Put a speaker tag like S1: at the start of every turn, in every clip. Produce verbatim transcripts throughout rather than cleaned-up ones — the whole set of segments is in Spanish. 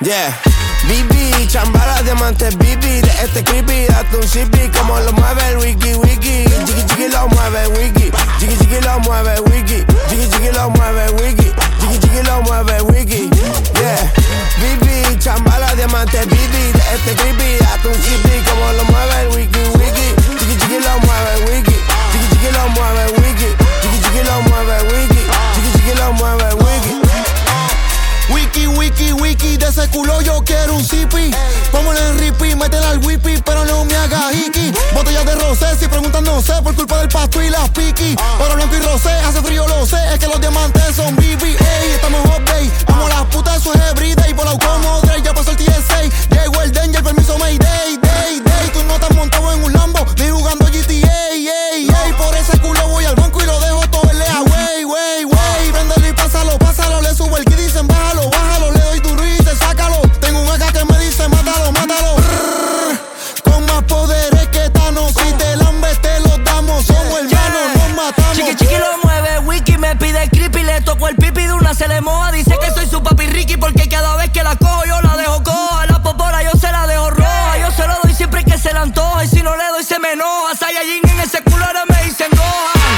S1: Yeah, B B, chambala, diamante, B B. De este creepy, date un sipi. Como lo mueve el wiki, wiki. Jiggy, jiggy, lo mueve wiki. Jiggy, jiggy, lo mueve wiki. Jiggy, jiggy, lo mueve wiki. Jiggy, jiggy, lo mueve wiki. Yeah, B B, chambala, diamante, B B. De este creepy, date un sipi. Como lo mueve el wiki, wiki. Jiggy, jiggy, lo mueve wiki. Jiggy, jiggy, lo mueve wiki. Jiggy, jiggy, lo mueve wiki. Jiggy, jiggy, lo mueve wiki.
S2: Wiki, wiki, wiki, de ese culo yo quiero un zipi. Póngale en ripi, métela al whippy, pero no me haga hiki. Botellas de rosé, si preguntan no sé, por culpa del pasto y las piqui. Oro blanco y rosé, hace frío lo sé, es que los diamantes son B B. Ey, estamos update, como las putas, eso es everyday. Volado como Dre, ya pasó el T S A. Llegó el danger, permiso Mayday, day, day. Tú no estás montado en un Lambo, ni jugando G T A, ey, ey. Por ese culo voy al banco y lo dejo todo en lea, wey, wey, wey. Préndelo y pásalo, pásalo, le subo el kit y dicen bájalo, bájalo, le doy duro y dice sácalo. Tengo un acá que me dice mátalo, mátalo. Brrr, con más poderes que Thanos, si te lambes te los damos, somos hermanos, nos matamos.
S3: Chiqui chiqui lo mueve, wiki me pide el creepy, le toco el pipi de una se le moja, dice que soy su papi Ricky porque cada vez que la cojo yo la dejo coja, la popora yo se la dejo roja, yo se lo doy siempre que se la antoja y si no le doy se me enoja, Saiyajin en ese culo ahora me dicen Gohan,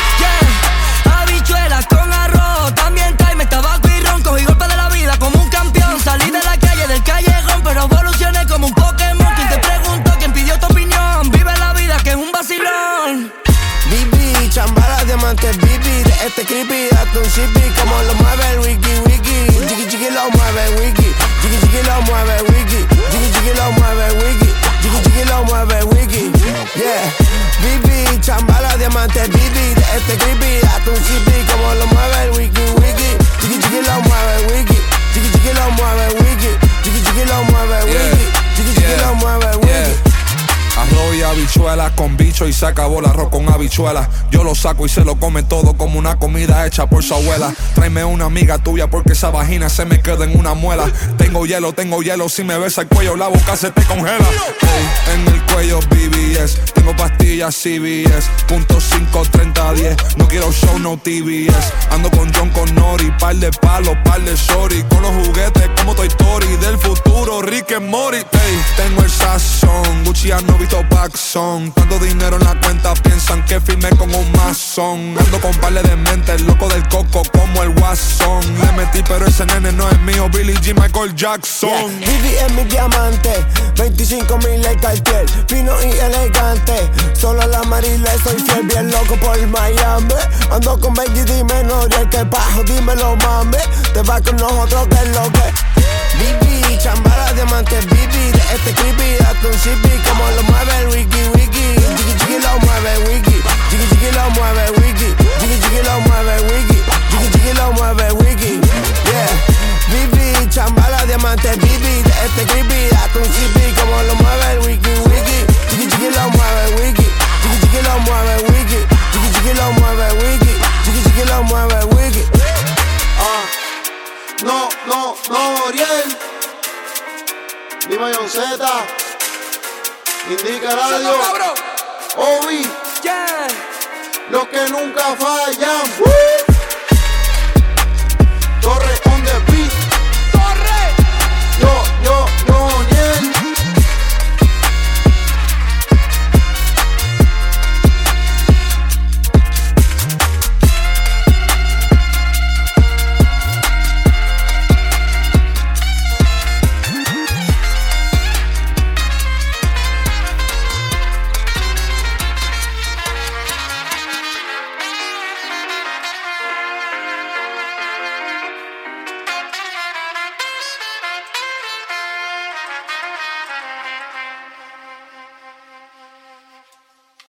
S3: yeah, habichuelas con arroz, también tráeme tabaco y ron, cogí golpe de la vida como un campeón, salí de la calle del callejón, pero evolucioné como un Pokémon, quien te preguntó, quien pidió tu opinión, vive la vida que es un vacilón.
S1: B B, chambala, diamante, B B. De este creepy, date un sipi. Como lo mueve el wiki, wiki. Jiggy, jiggy, lo mueve wiki. Jiggy, jiggy, lo mueve wiki. Jiggy, jiggy, lo mueve wiki. Jiggy, jiggy, lo mueve wiki. Yeah, B B, chambala, diamante, B B. De este creepy, date un sipi. Como lo mueve el wiki, wiki. Jiggy, jiggy, lo mueve wiki. Jiggy, jiggy, lo mueve wiki. Jiggy, jiggy, lo mueve wiki. Jiggy, jiggy, lo mueve wiki.
S4: Arroz y habichuelas con bicho y se acabó el arroz con habichuelas. Yo lo saco y se lo come todo como una comida hecha por su abuela. Tráeme una amiga tuya porque esa vagina se me queda en una muela. Tengo hielo, tengo hielo, si me besa el cuello la boca se te congela. Hey, en el cuello B B S, tengo pastillas C B S. Punto cinco, treinta, diez, no quiero show, no T V S. Ando con John Connori, par de palos, par de shorty. Con los juguetes como Toy Story, del futuro Rick and Morty. Hey, tengo el sazón, Gucci no visto Paxson. Tanto dinero en la cuenta, piensan que firmé con un masón. Ando con parle de mente, el loco del coco como el Watson. Le metí pero ese nene no es mío, Billie Jean, Michael Jackson.
S1: Yeah, B B es mi diamante, veinticinco mil el Cartier, fino y elegante. Solo a la Marile soy fiel, bien loco por Miami. Ando con Benji, dime no, y el que bajo, dímelo mami. Te vas con nosotros, que es lo que B B, chambala, diamante, B B. De este creepy, date un sipi. Como lo mueve el wiki, wiki. Jiggy, jiggy, lo mueve wiki. Jiggy, jiggy, lo mueve wiki. Jiggy, jiggy, lo mueve wiki. Jiggy, jiggy, lo mueve wiki. Yeah, B B, chambala, diamante, B B. De este creepy, date un sipi. Como lo mueve el wiki, wiki. Jiggy, jiggy, lo mueve wiki. Jiggy, jiggy, lo mueve wiki. Jiggy, jiggy, lo mueve wiki. Jiggy, jiggy, lo mueve wiki.
S2: Ah, no, no, no, Oriel. Dime John Z. Indica Radio. Obi.
S3: Yeah.
S2: Los que nunca fallan. ¡Woo!